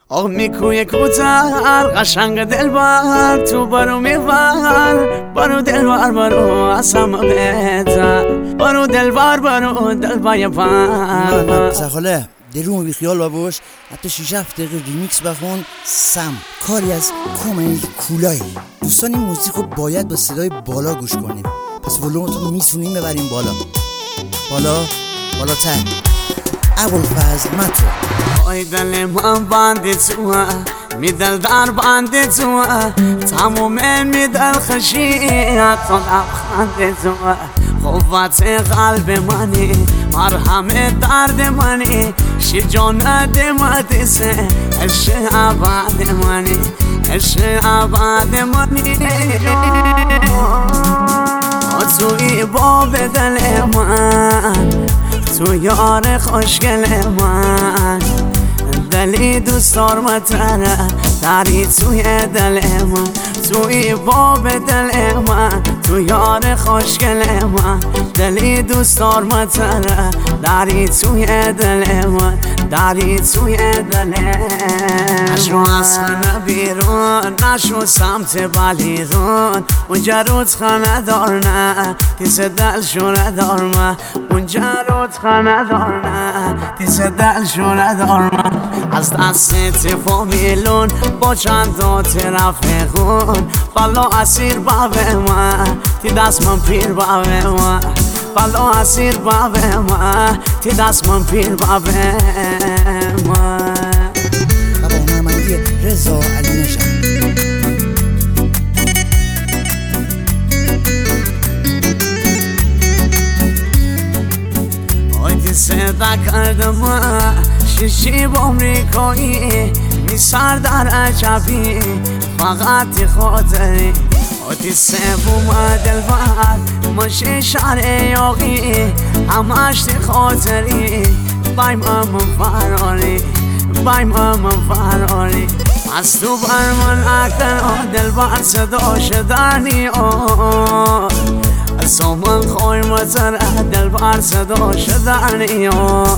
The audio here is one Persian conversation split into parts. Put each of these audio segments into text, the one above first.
آه میکوی کوتر قشنگ دلبر تو برو میبر برو دلبر برو اصلا بهتر برو دلبر برو دلبر پر زخاله درون بی خیال باباش حتی 6-7 دقیقه ریمیکس بخون سم کاری از کومل کولایی. دوستان این موزیک رو باید با صدای بالا گوش کنیم، پس ولومتون میتونیم ببریم بالا بالاتر. ابوالفضل متو آی دل من بنده توه میدل در بنده توه تموم میدل خشیت تا لبخنده توه قوت قلب منی مرهم درد منی شجاعت مدرسه عشق ابد منی عشق ابد منی توی باب دل من تو یار خوشگل من دلی دوست دارمتره داری توی دل من توی باب دل من تو یار خوشگل من دلی دوست دارمتره داری توی دل من داری توی دل من نشو از خانه بیرون نشو سمت بلیرون اونجا رود خانه دار نه تیز دل شونه دار من اونجا رود خانه دار نه تیز دل شونه دار من از دست فامیلون با چند تا رفیقون بالا اسیر بابه من تی دست من پیر بابه من بالا اسیر بابه من تی دست من پیر بابه من بابا هنرمندی رضا علی نژاد. آیدی صدا کردم شیشی با امریکایی میسر در عجبی فقط تی خاطری آتی سبوم دلبر ماشی شهر یاقی همش تی خاطری بایم امم فراری بایم امم فراری از تو بر من اکن دلبر صدا شدنی از من خوی مزر دلبر صدا شدنی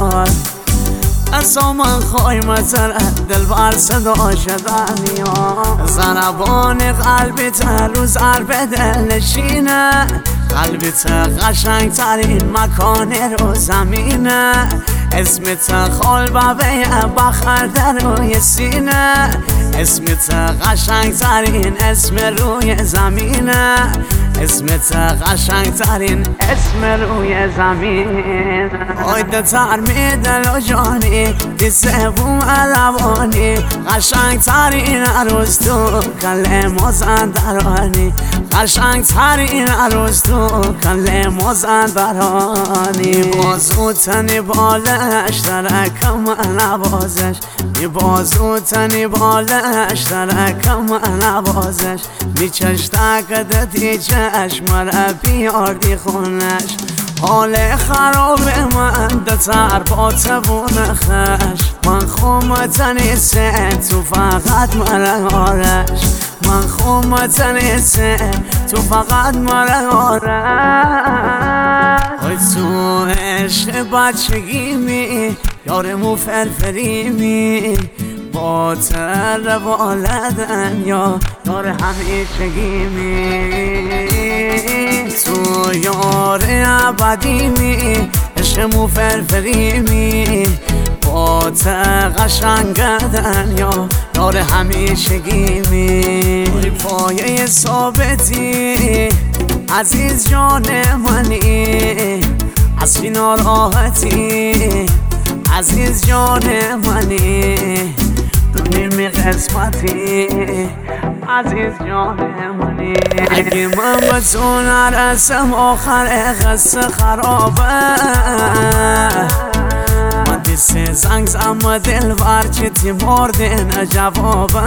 از من خوی مزر دلبر صدا شدنی زنبان قلبت رو ضرب دل نشینه قلبت قشنگ ترین مکان رو زمینه اسمت خال بابه بخر در روی سینه اسمت قشنگ ترین اسم روی زمینه اسمت قشنگ ترین اسم روی زمین آیده تر میدل و جانی دی سبوم علوانی قشنگ ترین عروس تو کل مازندرانی قشنگ ترین عروس تو کل مازندرانی بازو تنی بالش درکم نوازش بازو تنی بالش درکم نوازش میچش تکده دی چشم را بیاردی خونش حال خراب من دتر با تبون خش من خومت نیسته تو فقط مرا آرش من خومت نیسته تو فقط مرا آرش ای تو عشق بچگی می یارمو فرفری می با تر والدن یا یار همیشگی می تو یار ابدی می عشقمو فرفری می با تر قشنگدن یا یار همیشگی می پایه ثابتی عزیز جان منی از فی ناراحتی عزیز جان منی دونیم قسمتی عزیز جان منی اگه من به تو نرسم آخر قصه خرابه من دیسه زنگ زم دل ور چی مرده نجوابه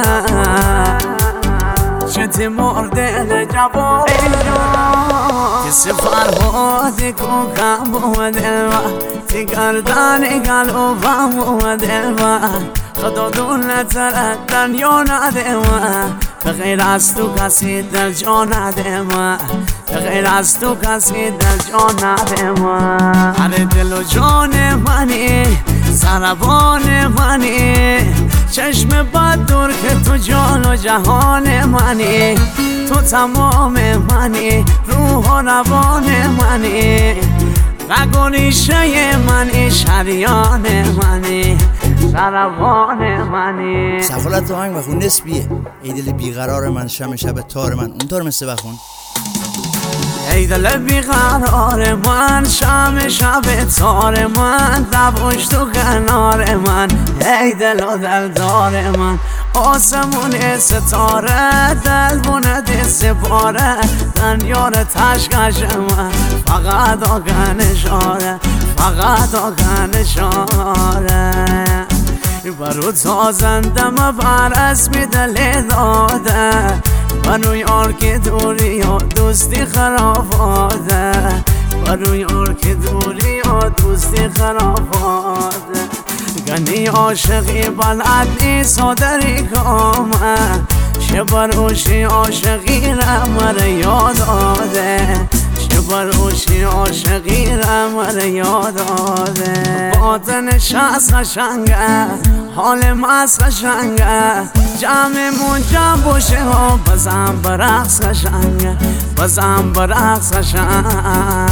چی مرده نجوابه کسی فرهادی کو کم بود تی گردن گلوبم بود خدا دولت دنیا نده من به غیر از تو کسی دل جا نده من به غیر از تو کسی دل جا نده من هر دل و جان منی سربان منی، چشم بد دور که تو جان و جهان منی، تو تمام منی، روح و روان منی، رگ و ریشه منی، شریان منی، سربان منی. سفالت آهنگ بخون نسبیه. ای دل بیقرار من، شم شب تار من، اونطور مثل بخون. ای دل بیقرار من، شم شب تار من، دبوش تو کنار من، ای دل و دلدار من، آسمون ستاره، دل بوند سپاره، دنیار تشکش من، فقط آگنشاره، فقط آگنشاره. برو تازندم بر اسم دل داده، برو یار که دوری و دوستی خراباده، برو یار که دوری و دوستی خراباده. گنی عاشقی بلد نیست و دری کامه، شبروشی عاشقی رمر یاد آده، شبروشی عاشقی رمر یاد آده. باطنش از قشنگه، حال مست قشنگه، جمعمون جمع باشه ها، بزن برقص قشنگه، بزن برقص قشنگه.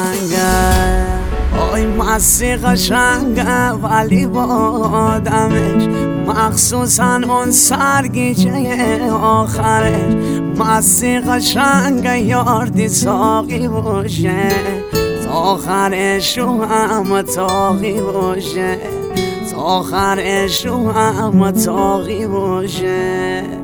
آی مستی قشنگه ولی با آدمش، مخصوصا اون سرگیجه آخرش. مستی قشنگه یاردی ساقی باشه، تا آخرش رو هم تاقی باشه، تا آخرش رو هم تاقی باشه.